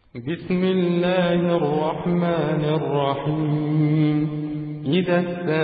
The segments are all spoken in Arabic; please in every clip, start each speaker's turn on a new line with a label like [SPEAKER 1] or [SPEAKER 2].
[SPEAKER 1] بسم الله الرحمن الرحيم. إذا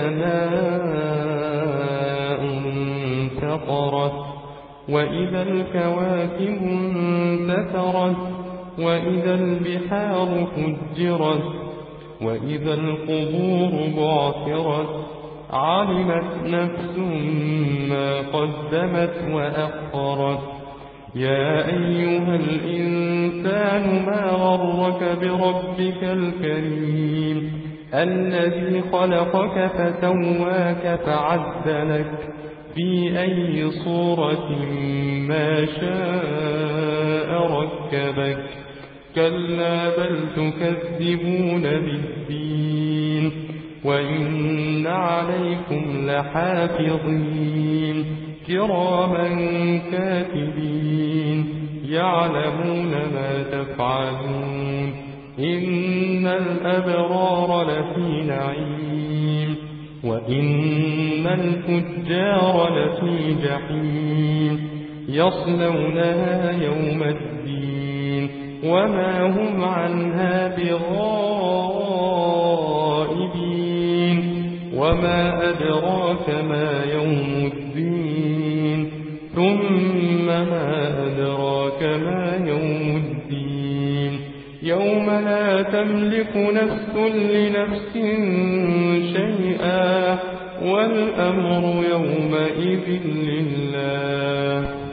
[SPEAKER 1] السماء انفطرت وإذا الكواكب انتثرت وإذا البحار فجرت وإذا القبور بعثرت علمت نفس ما قدمت وأخرت. يا أيها الإنسان ما غرك بربك الكريم الذي خلقك فسواك فعدلك في أي صورة ما شاء ركبك. كلا بل تكذبون بالدين وإن عليكم لحافظين كراما كاتبين يعلمون ما تفعلون. إن الأبرار لفي نعيم وإن الفجار لفي جحيم يصلونها يوم الدين وما هم عنها بغائبين. وما أدراك ما يوم الدين ثم ما أدراك ما يوم الدين يوم لا تملك نفس لنفس شيئا والأمر يومئذ لله.